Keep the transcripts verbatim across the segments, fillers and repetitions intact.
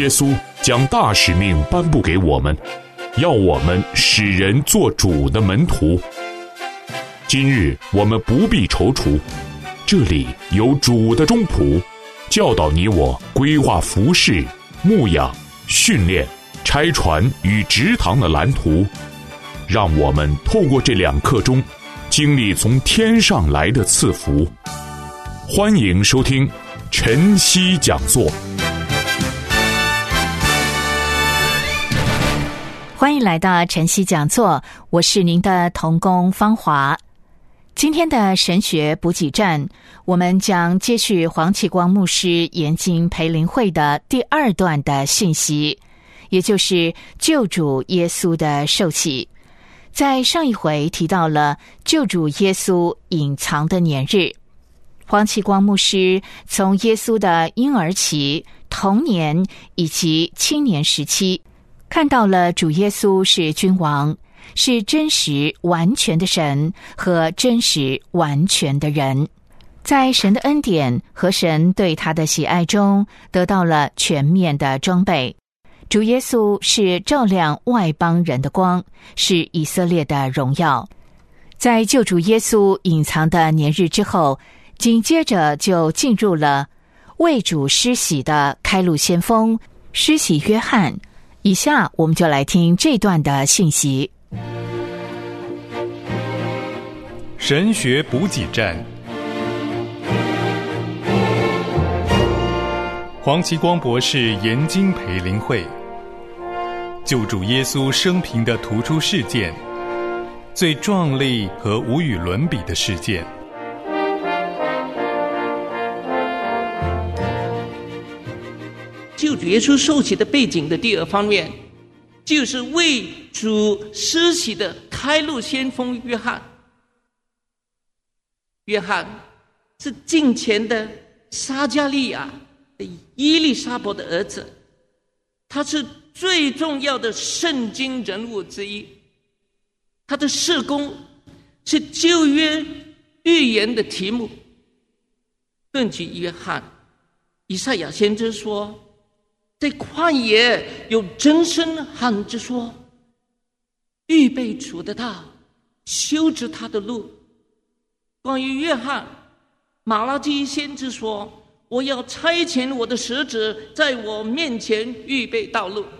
稣将大使命颁布给我们，要我们使人做主的门徒。今日我们不必踌躇，这里有主的中仆，教导你我规划服事、牧养、训练、拆船与植堂的蓝图，让我们透过这两刻钟，经历从天上来的赐福。欢迎收听晨曦讲座。 欢迎来到晨曦讲座，我是您的同工芳华。今天的神学补给站，我们将接续黄启光牧师研经培灵会的第二段的信息，也就是救主耶稣的受洗。在上一回提到了救主耶稣隐藏的年日，黄启光牧师从耶稣的婴儿期、童年以及青年时期，看到了主耶稣是君王，是真实完全的神和真实完全的人，在神的恩典和神对他的喜爱中得到了全面的装备。主耶稣是照亮外邦人的光，是以色列的荣耀。在救主耶稣隐藏的年日之后，紧接着就进入了为主施洗的开路先锋施洗约翰。以下我们就来听这段的信息。 神学补给站，黄启光博士研经培灵会，救主耶稣生平的突出事件，最壮丽和无与伦比的事件。 救主耶稣受洗的背景的第二方面，就是为主施洗的开路先锋约翰。约翰是近前的撒迦利亚的伊丽莎白的儿子，他是最重要的圣经人物之一。他的事工是旧约预言的题目。论及约翰，以赛亚先知说，在旷野有真声喊着说，预备主的道，修直他的路。关于约翰，马拉基先知说，我要差遣我的使者在我面前预备道路。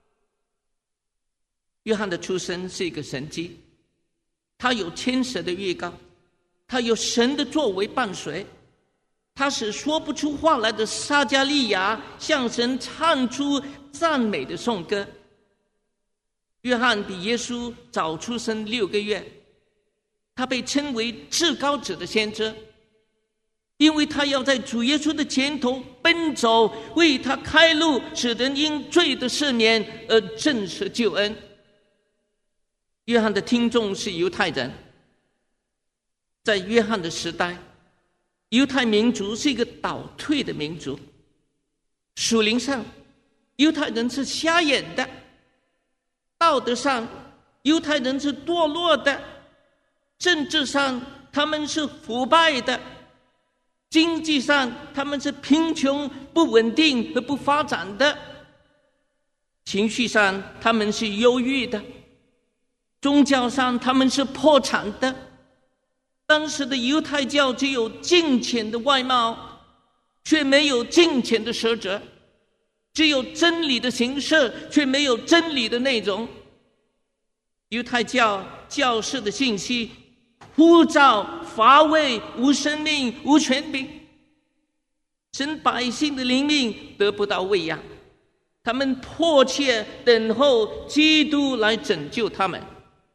约翰的出生是一个神迹，他有天使的预告，他有神的作为伴随，他使说不出话来的撒迦利亚向神唱出赞美的颂歌。约翰比耶稣早出生六个月，他被称为至高者的先知，因为他要在主耶稣的前头奔走，为他开路，使人因罪的赦免而证实救恩。约翰的听众是犹太人，在约翰的时代，犹太民族是一个倒退的民族，属灵上犹太人是瞎眼的，道德上犹太人是堕落的，政治上他们是腐败的，经济上他们是贫穷、不稳定和不发展的，情绪上他们是忧郁的，宗教上他们是破产的。当时的犹太教只有敬虔的外貌，却没有敬虔的实质，只有真理的形式，却没有真理的内容。犹太教教士的信息枯燥乏味，无生命，无权柄，神百姓的灵命得不到喂养，他们迫切等候基督来拯救他们。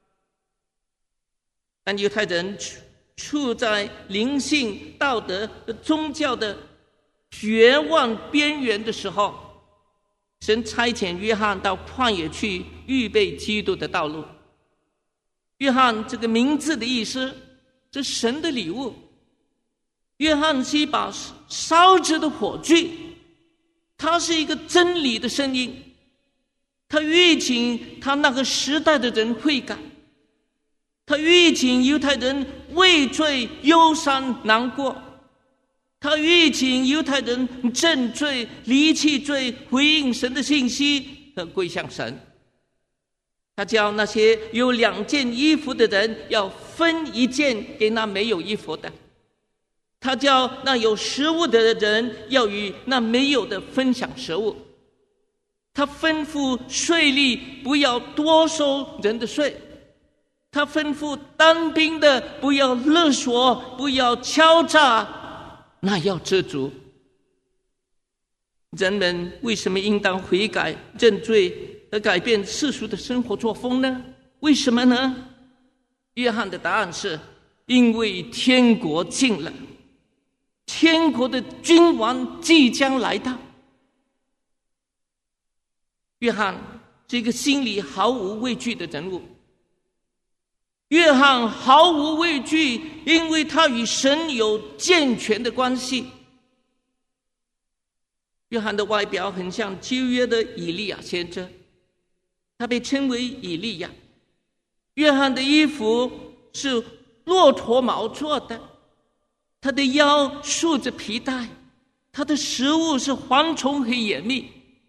但犹太人处在灵性、道德和宗教的绝望边缘的时候，神差遣约翰到旷野去预备基督的道路。约翰这个名字的意思是神的礼物，约翰是一把烧着的火炬，他是一个真理的声音，他预请他那个时代的人悔改，他预请犹太人畏罪忧伤难过， 他预警犹太人正罪、离弃罪、回应神的信息和归向神。他叫那些有两件衣服的人要分一件给那没有衣服的，他叫那有食物的人要与那没有的分享食物。他吩咐税吏不要多收人的税，他吩咐当兵的不要勒索，不要敲诈，那要知足。人们为什么应当悔改认罪而改变世俗的生活作风呢？为什么呢？约翰的答案是：因为天国近了，天国的君王即将来到。约翰是一个心里毫无畏惧的人物。约翰毫无畏惧，因为他与神有健全的关系。约翰的外表很像旧约的以利亚先知，他被称为以利亚。约翰的衣服是骆驼毛做的，他的腰束着皮带，他的食物是蝗虫和野蜜。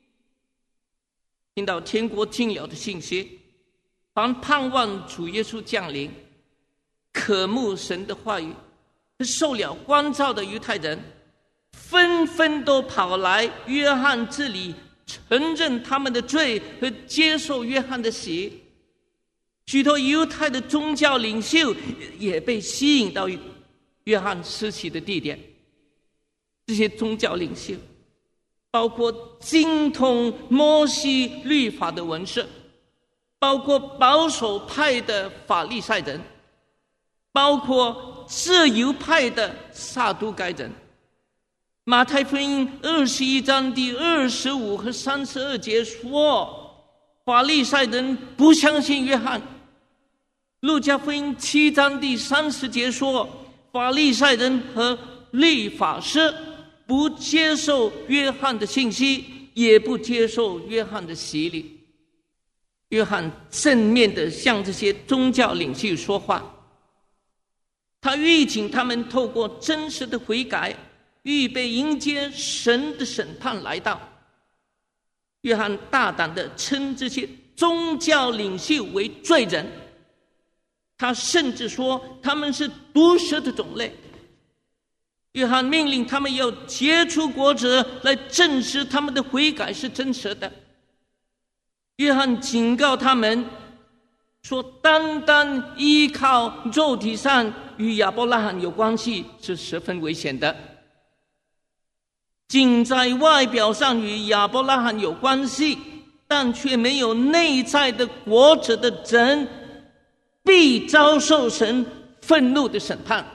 听到天国近了的信息，凡盼望主耶稣降临、渴慕神的话语和受了光照的犹太人，纷纷都跑来约翰这里，承认他们的罪和接受约翰的洗。许多犹太的宗教领袖也被吸引到约翰施洗的地点。这些宗教领袖包括精通摩西律法的文士，包括保守派的法利赛人，包括自由派的撒都该人。马太福音二十一章第二十五和三十二节说，法利赛人不相信约翰。路加福音七章第三十节说，法利赛人和律法师不接受约翰的信息，也不接受约翰的洗礼。约翰正面的向这些宗教领袖说话，他预警他们透过真实的悔改，预备迎接神的审判来到。约翰大胆地称这些宗教领袖为罪人，他甚至说他们是毒蛇的种类。约翰命令他们要结出果子来证实他们的悔改是真实的。约翰警告他们说，单单依靠肉体上与亚伯拉罕有关系是十分危险的，仅在外表上与亚伯拉罕有关系，但却没有内在的果子的人，必遭受神愤怒的审判。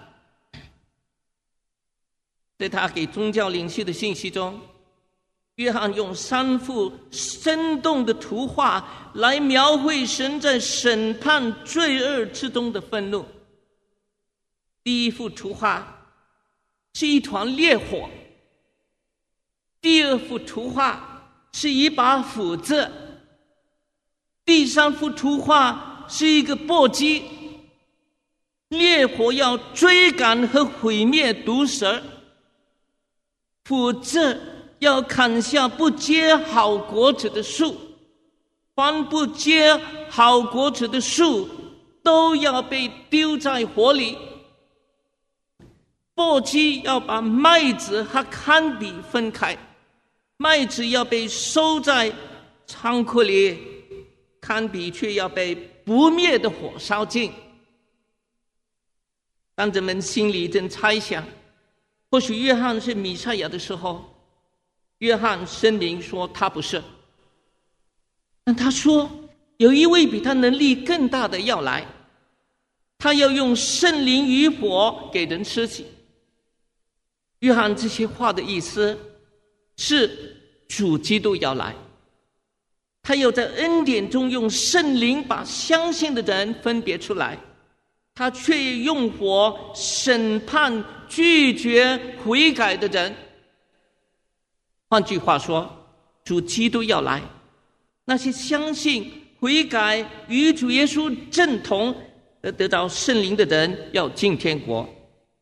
在他给宗教领袖的信息中，约翰用三幅生动的图画来描绘神在审判罪恶之中的愤怒。第一幅图画是一团烈火，第二幅图画是一把斧子，第三幅图画是一个簸箕。烈火要追赶和毁灭毒蛇，斧子要砍下不结好果子的树，凡不结好果子的树都要被丢在火里。簸箕要把麦子和糠秕分开，麦子要被收在仓库里，糠秕却要被不灭的火烧尽。当人们心里正猜想或许约翰是弥赛亚的时候，约翰声明说他不是。但他说有一位比他能力更大的要来，他要用圣灵与火给人施洗。约翰这些话的意思是主基督要来，他要在恩典中用圣灵把相信的人分别出来，他却用火审判拒绝悔改的人。换句话说，主基督要来，那些相信悔改与主耶稣正同而得到圣灵的人要进天国。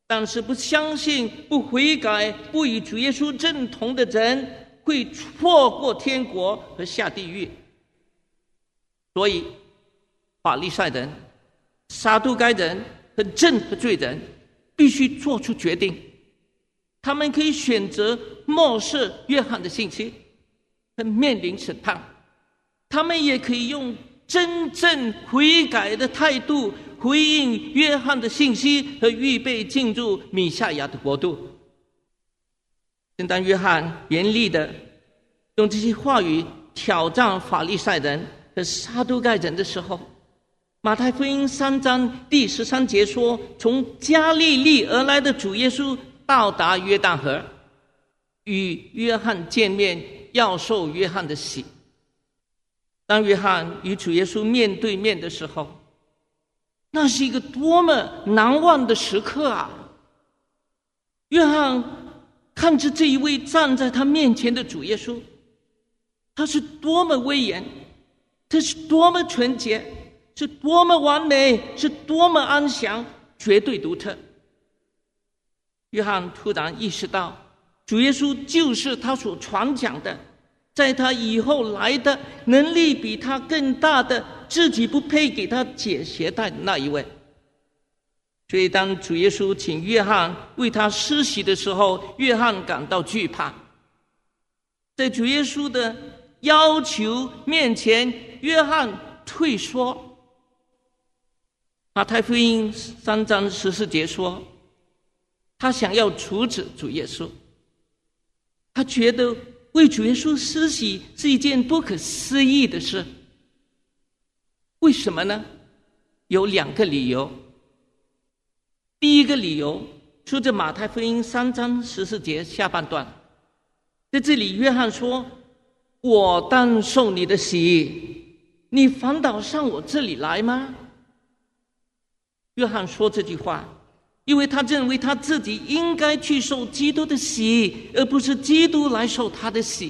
但是不相信、不悔改、不与主耶稣正同的人会错过天国和下地狱。所以法利赛人、撒都该人和正和罪人必须做出决定，他们可以选择漠视约翰的信息和面临审判，他们也可以用真正悔改的态度回应约翰的信息和预备进入弥赛亚的国度。正当约翰严厉的用这些话语挑战法利赛人和撒都该人的时候，马太福音三章第十三节说，从加利利而来的主耶稣到达约旦河，与约翰见面，要受约翰的洗。当约翰与主耶稣面对面的时候，那是一个多么难忘的时刻啊！约翰看着这一位站在他面前的主耶稣，他是多么威严，他是多么纯洁，是多么完美，是多么安详，绝对独特。约翰突然意识到，主耶稣就是他所传讲的，在他以后来的能力比他更大的，自己不配给他解鞋带的那一位。所以当主耶稣请约翰为他施洗的时候，约翰感到惧怕。在主耶稣的要求面前，约翰退缩。马太福音三章十四节说，他想要阻止主耶稣，他觉得为主耶稣施洗是一件不可思议的事。为什么呢？有两个理由。第一个理由出自马太福音三章十四节下半段，在这里约翰说，我当受你的洗，你反倒上我这里来吗？约翰说这句话，因为他认为他自己应该去受基督的洗，而不是基督来受他的洗。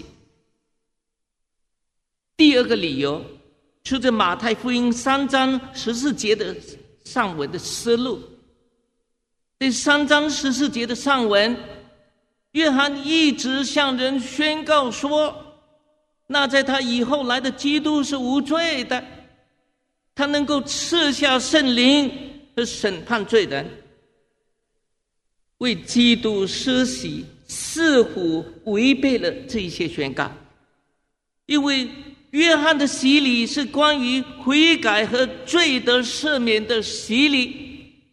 第二个理由出自马太福音三章十四节的上文的思路。这三章十四节的上文，约翰一直向人宣告说，那在他以后来的基督是无罪的，他能够赐下圣灵和审判罪人。为基督施洗似乎违背了这些宣告，因为约翰的洗礼是关于悔改和罪得赦免的洗礼，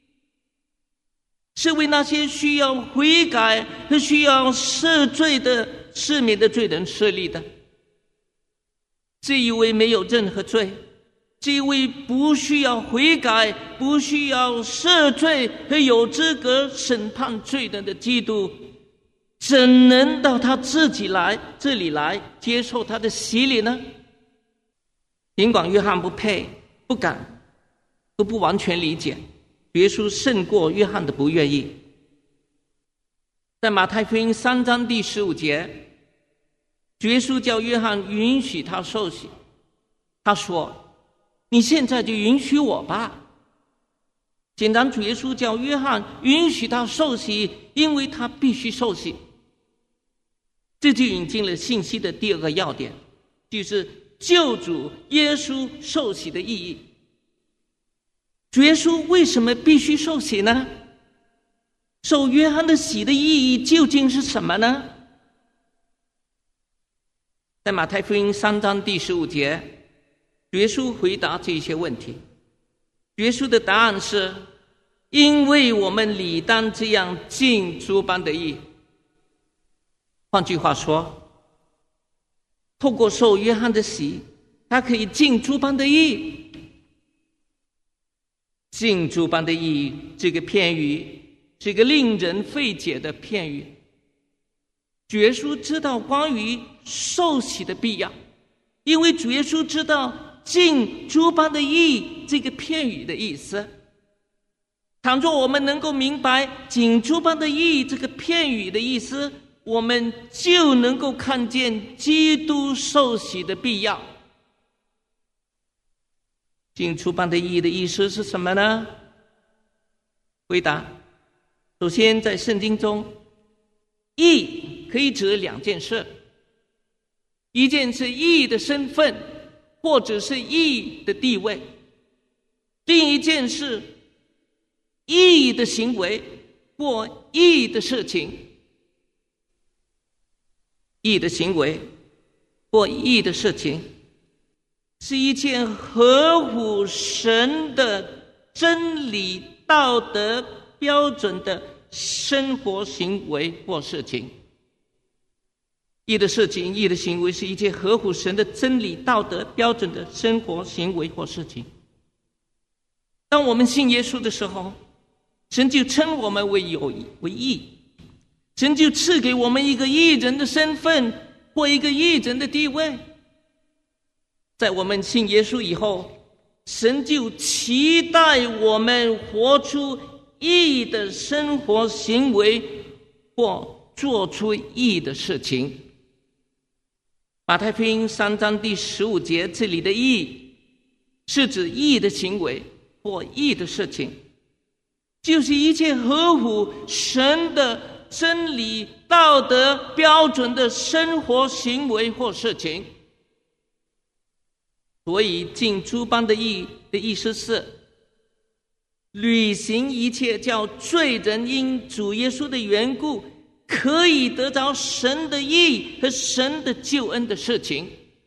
是为那些需要悔改和需要赦罪的赦免的罪人设立的。这一位没有任何罪，这一位不需要悔改、不需要赦罪和有资格审判罪人的基督，怎能到他自己来这里来接受他的洗礼呢？尽管约翰不配、不敢，都不完全理解，耶稣胜过约翰的不愿意。在马太福音三章第十五节，耶稣叫约翰允许他受洗，他说，你现在就允许我吧。简单，主耶稣叫约翰允许他受洗，因为他必须受洗。这就引进了信息的第二个要点，就是救主耶稣受洗的意义。主耶稣为什么必须受洗呢？受约翰的洗的意义究竟是什么呢？在马太福音三章第十五节，耶稣回答这些问题。耶稣的答案是，因为我们理当这样尽诸般的义。换句话说，透过受约翰的洗，他可以尽诸般的义。尽诸般的义这个片语是一个令人费解的片语。主耶稣知道关于受洗的必要，因为主耶稣知道尽诸般的义这个片语的意思。倘若我们能够明白尽诸般的义这个片语的意思，我们就能够看见基督受洗的必要。尽诸般的义的意思是什么呢？回答， 首先，在圣经中，义可以指两件事，一件是义的身份，或者是义的地位；另一件是义的行为或义的事情。义的行为或义的事情，是一件合乎神的真理道德标准的生活行为或事情。义的事情、义的行为是一件合乎神的真理道德标准的生活行为或事情。当我们信耶稣的时候，神就称我们为有为义，神就赐给我们一个义人的身份或一个义人的地位。在我们信耶稣以后，神就期待我们活出义的生活行为或做出义的事情。马太福音三章第十五节，这里的义是指义的行为或义的事情，就是一切合乎神的真理道德标准的生活行为或事情。所以尽诸般的义的意思是履行一切叫罪人因主耶稣的缘故可以得着神的义和神的救恩的事情。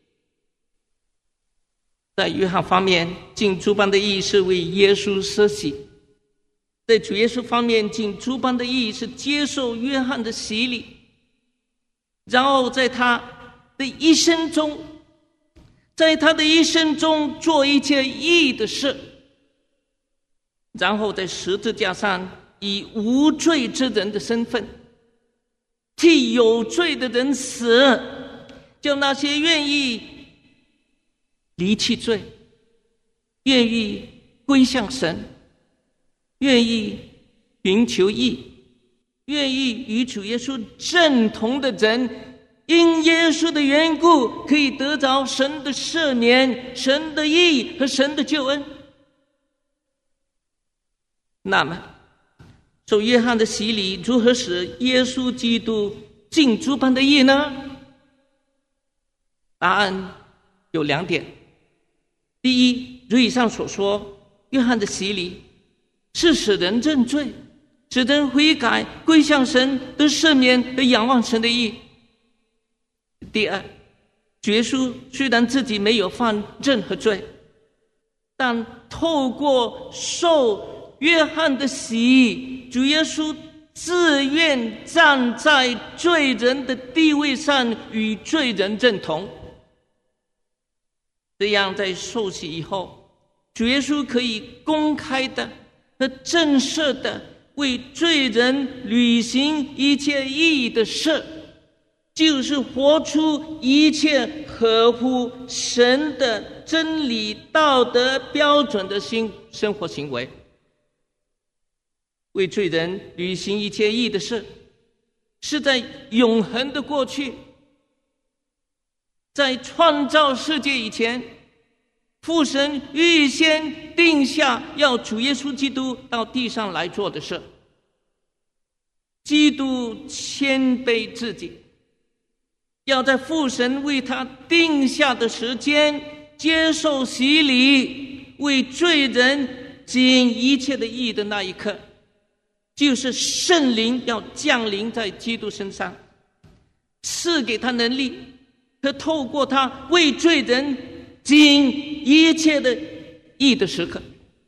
在约翰方面，尽诸般的义是为耶稣舍己；在主耶稣方面，尽诸般的义是接受约翰的洗礼，然后在他的一生中在他的一生中做一切义的事，然后在十字架上以无罪之人的身份替有罪的人死，叫那些愿意离弃罪、愿意归向神、愿意寻求义、愿意与主耶稣正同的人，因耶稣的缘故可以得着神的赦免、神的义和神的救恩。那么受约翰的洗礼如何使耶稣基督尽诸般的义呢？答案有两点。第一，如以上所说，约翰的洗礼是使人认罪，使人悔改归向神，得赦免和仰望神的义。第二，主耶稣虽然自己没有犯任何罪，但透过受约翰的洗，主耶稣自愿站在罪人的地位上与罪人认同。这样在受洗以后，主耶稣可以公开的和正式的为罪人履行一切义的事，就是活出一切合乎神的真理道德标准的新生活行为。为罪人履行一切义的事，是在永恒的过去，在创造世界以前，父神预先定下要主耶稣基督到地上来做的事。基督谦卑自己，要在父神为他定下的时间接受洗礼，为罪人尽一切的义的那一刻，就是圣灵要降临在基督身上，赐给他能力，和透过他为罪人尽一切的义的时刻。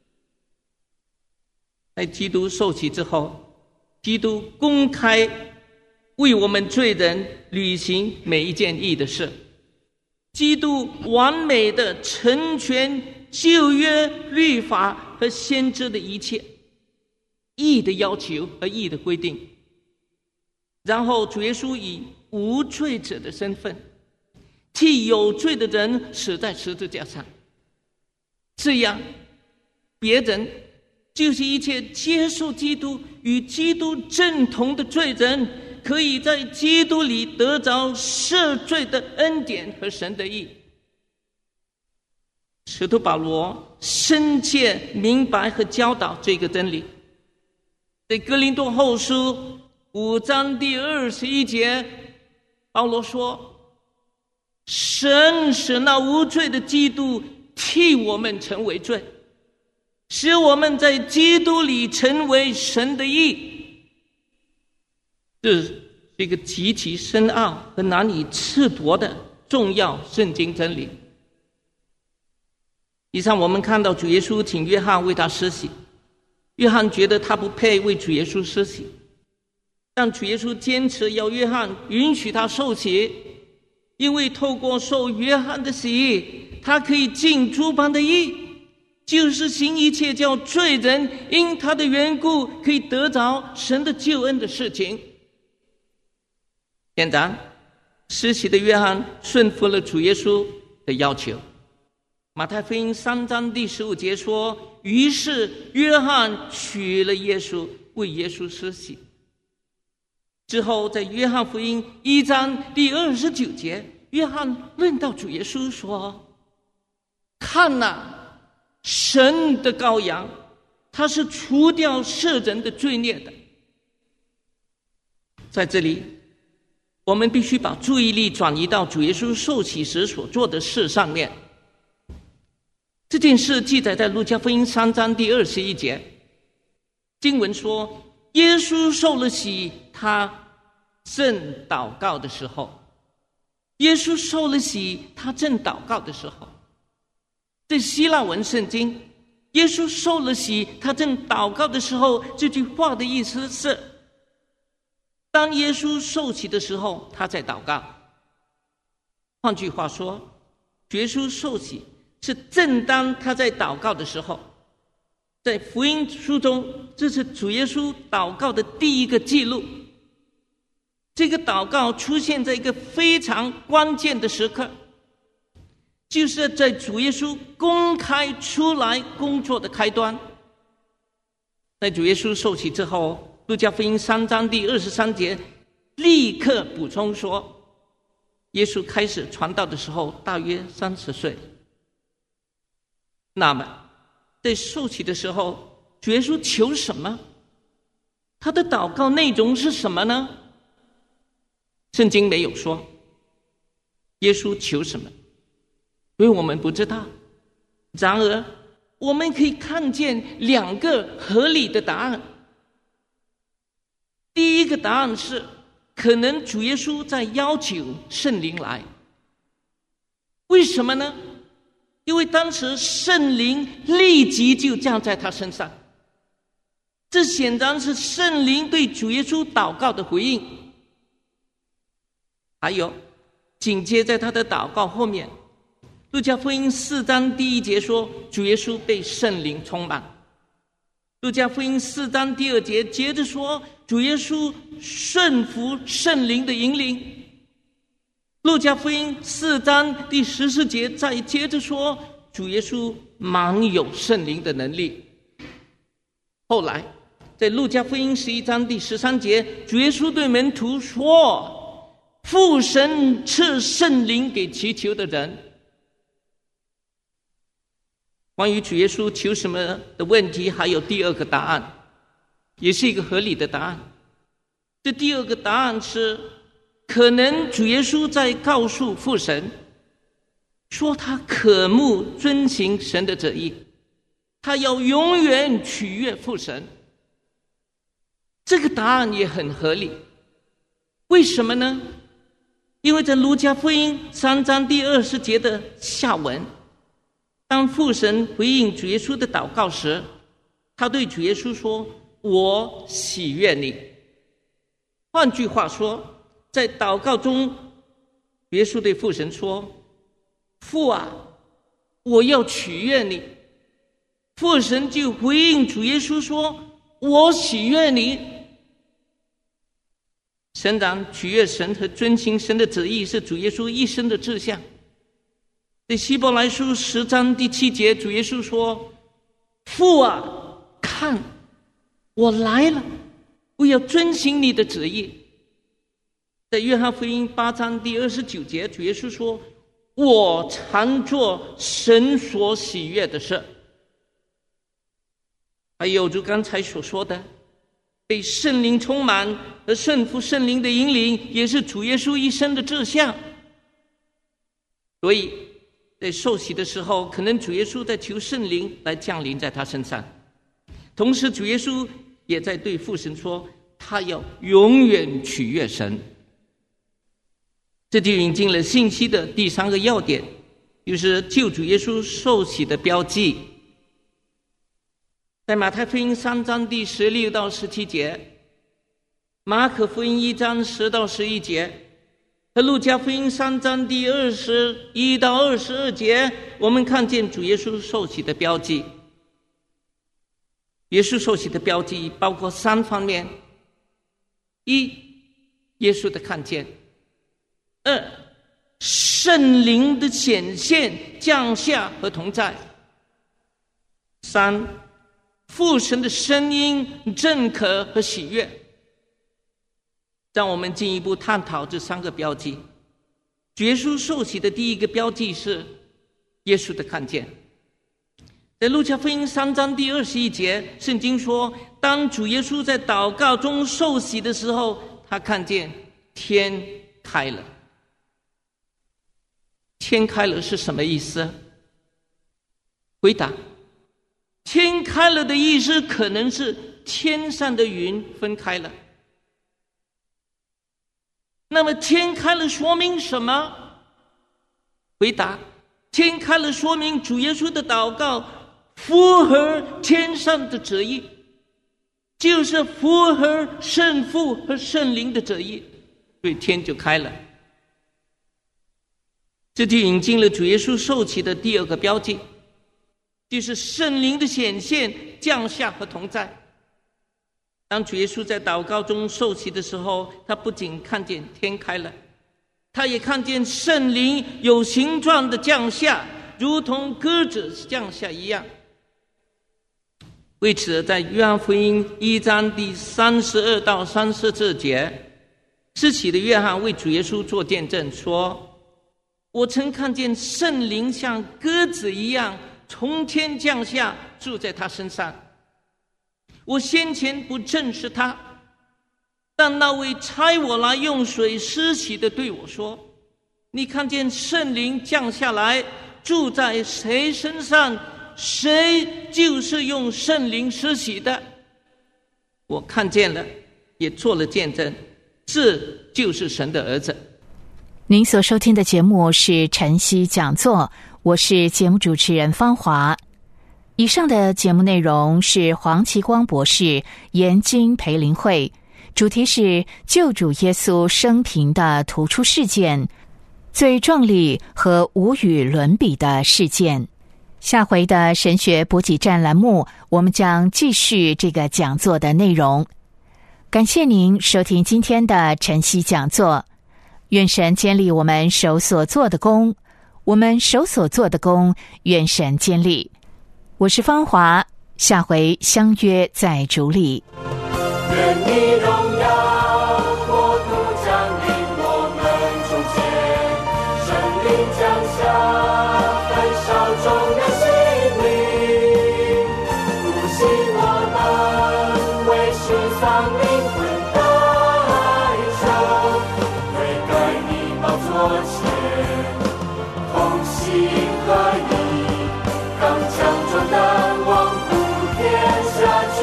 在基督受洗之后，基督公开为我们罪人履行每一件义的事。基督完美的成全旧约律法和先知的一切义的要求和义的规定，然后主耶稣以无罪者的身份替有罪的人死在十字架上，这样别人，就是一切接受基督与基督正同的罪人，可以在基督里得着赦罪的恩典和神的义。使徒保罗深切明白和教导这个真理， 在哥林多后书五章第二十一节，保罗说，神使那无罪的基督替我们成为罪，使我们在基督里成为神的义。这是一个极其深奥和难以测度的重要圣经真理。以上我们看到主耶稣请约翰为他施洗，约翰觉得他不配为主耶稣施洗，但主耶稣坚持要约翰允许他受洗，因为透过受约翰的洗，他可以尽诸般的义，就是行一切叫罪人因他的缘故可以得着神的救恩的事情。现在施洗的约翰顺服了主耶稣的要求。马太福音三章第十五节说，于是约翰娶了耶稣，为耶稣施洗。之后在约翰福音一章第二十九节，约翰论到主耶稣说，看哪，神的羔羊，他是除掉世人的罪孽的。在这里我们必须把注意力转移到主耶稣受洗时所做的事上面。这件事记载在路加福音三章第二十一节，经文说，耶稣受了洗，他正祷告的时候，耶稣受了洗，他正祷告的时候。在希腊文圣经，耶稣受了洗，他正祷告的时候，这句话的意思是，当耶稣受洗的时候，他在祷告。换句话说，耶稣受洗是正当他在祷告的时候。在福音书中，这是主耶稣祷告的第一个记录。这个祷告出现在一个非常关键的时刻，就是在主耶稣公开出来工作的开端。在主耶稣受洗之后，路加福音三章第二十三节立刻补充说，耶稣开始传道的时候大约三十岁。那么在受洗的时候，主耶稣求什么？他的祷告内容是什么呢？圣经没有说耶稣求什么，所以我们不知道。然而我们可以看见两个合理的答案。第一个答案是，可能主耶稣在要求圣灵来。为什么呢？因为当时圣灵立即就降在他身上，这显然是圣灵对主耶稣祷告的回应。还有，紧接在他的祷告后面，路加福音四章第一节说，主耶稣被圣灵充满。路加福音四章第二节接着说，主耶稣顺服圣灵的引领。路加福音四章第十四节再接着说，主耶稣满有圣灵的能力。后来在路加福音十一章第十三节，主耶稣对门徒说，父神赐圣灵给祈求的人。关于主耶稣求什么的问题，还有第二个答案，也是一个合理的答案。这第二个答案是，可能主耶稣在告诉父神，说他渴慕遵行神的旨意，他要永远取悦父神。这个答案也很合理。为什么呢？因为在路加福音三章第二十节的下文，当父神回应主耶稣的祷告时，他对主耶稣说，我喜悦你。换句话说，在祷告中，耶稣对父神说，父啊，我要取悦你。父神就回应主耶稣说，我喜悦你。神然取悦神和遵行神的旨意是主耶稣一生的志向。在希伯来书十章第七节，主耶稣说，父啊，看，我来了，我要遵行你的旨意。在约翰福音八章第二十九节，主耶稣说，我常做神所喜悦的事。还有如刚才所说的， 被圣灵充满和顺服圣灵的引领，也是主耶稣一生的志向。所以在受洗的时候，可能主耶稣在求圣灵来降临在他身上，同时主耶稣也在对父神说，他要永远取悦神。这就引进了信息的第三个要点，就是救主耶稣受洗的标记。在马太福音三章第十六到十七节，马可福音一章十到十一节，和路加福音三章第二十一到二十二节，我们看见主耶稣受洗的标记。耶稣受洗的标记包括三方面：一，耶稣的看见；二，圣灵的显现、降下和同在；三，父神的声音、认可和喜悦。让我们进一步探讨这三个标记。耶稣受洗的第一个标记是耶稣的看见。在路加福音三章第二十一节，圣经说，当主耶稣在祷告中受洗的时候，他看见天开了。天开了是什么意思？回答：天开了的意思可能是天上的云分开了。那么天开了说明什么？回答：天开了说明主耶稣的祷告符合天上的旨意，就是符合圣父和圣灵的旨意，所以天就开了。这就引进了主耶稣受洗的第二个标记，就是圣灵的显现、降下和同在。当主耶稣在祷告中受洗的时候，他不仅看见天开了，他也看见圣灵有形状的降下，如同鸽子降下一样。为此，在约翰福音一章第三十二到三十四节，施洗的约翰为主耶稣做见证说，我曾看见圣灵像鸽子一样从天降下，住在他身上。我先前不认识他，但那位差我来用水施洗的对我说，你看见圣灵降下来住在谁身上，谁就是用圣灵施洗的。我看见了，也做了见证，这就是神的儿子。 您所收听的节目是晨曦讲座，我是节目主持人芳华。以上的节目内容是黄奇光博士研经培灵会，主题是救主耶稣生平的突出事件，最壮丽和无与伦比的事件。下回的神学补给站栏目，我们将继续这个讲座的内容。感谢您收听今天的晨曦讲座，愿神坚立我们手所做的工，我们手所做的工，愿神坚立。我是芳华，下回相约在主里。 愿你荣耀国度降临我们中间，圣灵降下焚烧众人心灵，复兴我们为世丧灵魂代求，悔改你宝座前，同心合一，刚强壮胆往普天下去。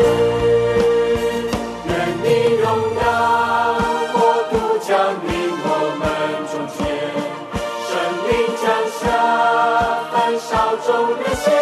愿你荣耀国度降临我们中间，圣灵降下焚烧众人心